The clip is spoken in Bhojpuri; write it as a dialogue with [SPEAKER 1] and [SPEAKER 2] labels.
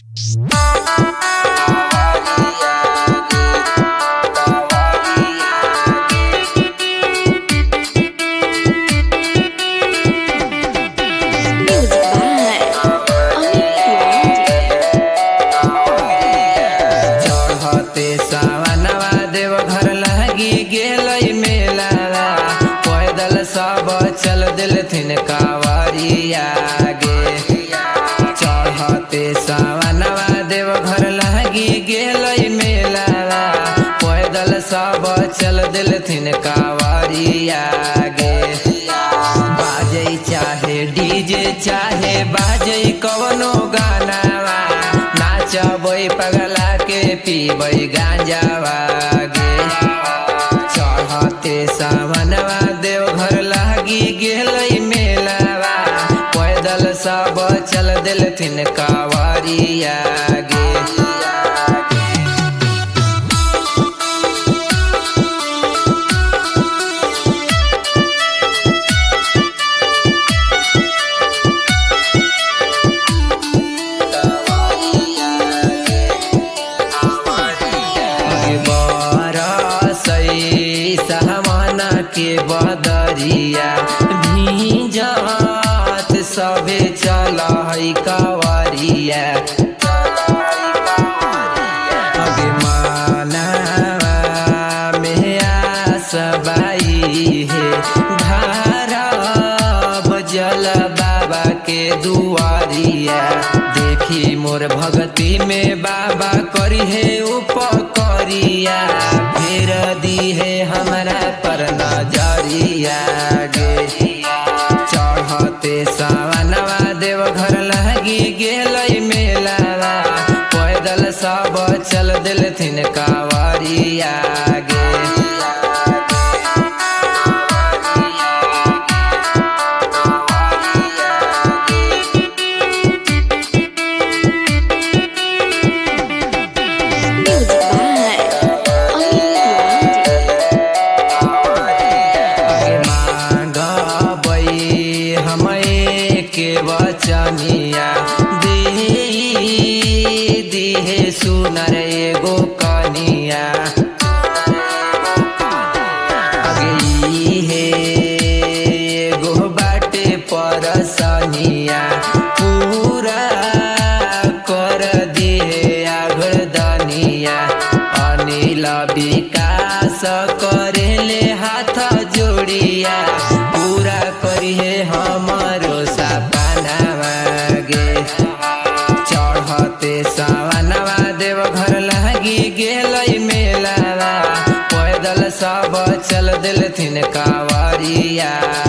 [SPEAKER 1] सब चल दिलथिन कांवरिया गे। चढ़ते सावनवा देव घर लगी गेलई मेला, पैदल सब चल दिलथिन कांवरिया गे। बाजै चाहे डीजे चाहे बाजै कवनो गानावा, नाचबै पगला के पीबै गांजावा गे। चढ़ते सावनवा देव घर लगी गेलई मेलावा, पैदल सब चल दिलथिन कांवरिया गे। सावना के बदरिया भींजत सबे चल है कांवरिया। अगे मानवा में आस बाई है, धारा बजल बाबा के दुआरिया। देखी मोर भगती में बाबा करी है उपकरिया, फेर दी है हमरा पर नजरिया गे। चढ़ते सावनवा देव घर लगी गेलई मेलावा, पैदल सब चल दिलथिन कांवरिया गे। के वचनिया दिहे सुनर एगो कनिया। अगे हे एगो बाटे परसनिया, पूरा कर दिहे आगरदनिया। अनिल विकास करेले हाथ जोड़िया, पूरा करिहे हमारो सपनावा गे। चढ़ते सावनवा देव घर लगी गेलई मेलावा, पैदल सब चल दिलथिन कांवरिया।